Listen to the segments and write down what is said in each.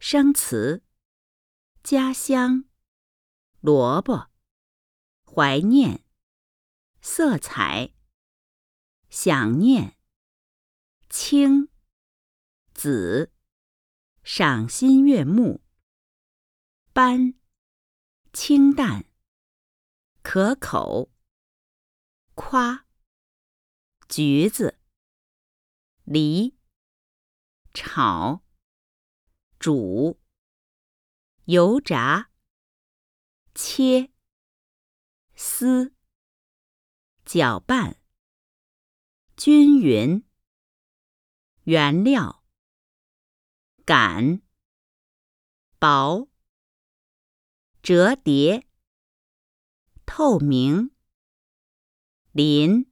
生词：家乡、萝卜、怀念、色彩、想念、青、紫、赏心悦目、斑、清淡、可口、夸、橘子、梨、炒、煮、油炸、切、丝、搅拌、均匀、原料、擀、薄、折叠、透明、淋、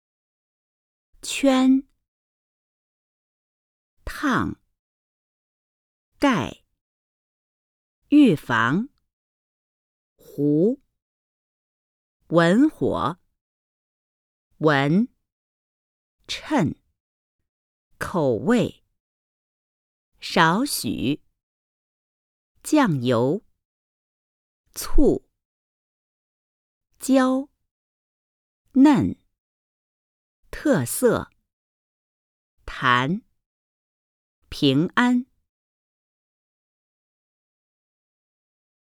圈、烫、盖、预防、糊、文火、文、称、口味、少许、酱油、醋、椒、嫩、特色、谈、平安。